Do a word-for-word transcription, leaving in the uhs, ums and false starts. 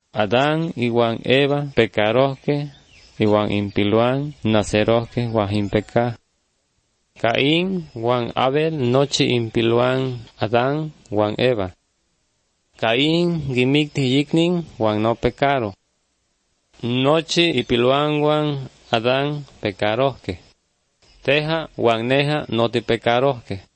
Adán iwan Eva pecarohque, iwan impiluan nacerohque wan impeca. Caín wan Abel nochi impiluan Adán wan Eva. Caín gimicti yicnin wan no pecaro. Nochi ipiluan wan Adán pecarohque. Teja wan neja no ti pecarohque.